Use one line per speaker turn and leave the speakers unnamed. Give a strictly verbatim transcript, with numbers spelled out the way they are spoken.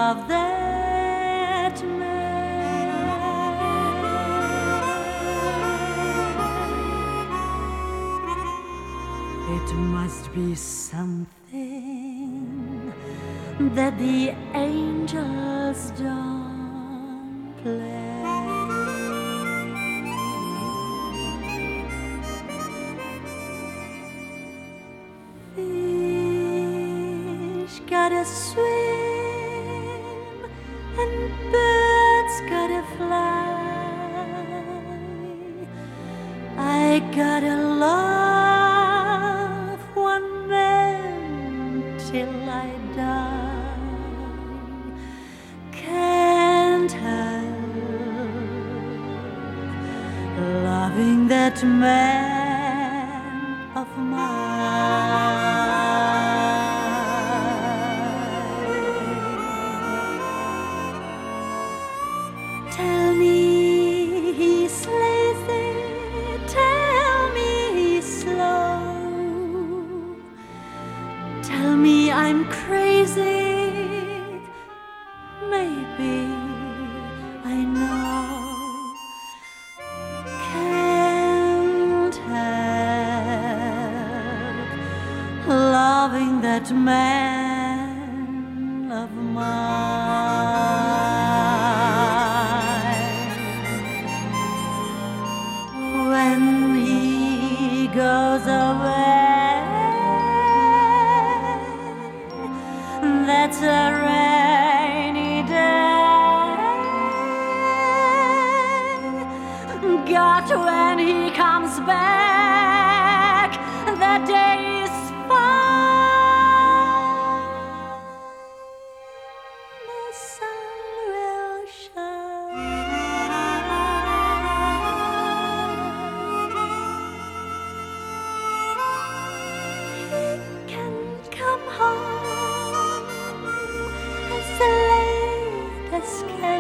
love that man. It must be something that the angels don't play. Fish gotta swim and birds gotta fly. I gotta love one man till I die. Can't help loving that man of mine. Tell me he's lazy, tell me he's slow, tell me I'm crazy, maybe I know. Can't help loving that man of mine. When he goes away, that's a rainy day. God, when he comes back, that day is fine. The sun will shine. He can come home as late as can.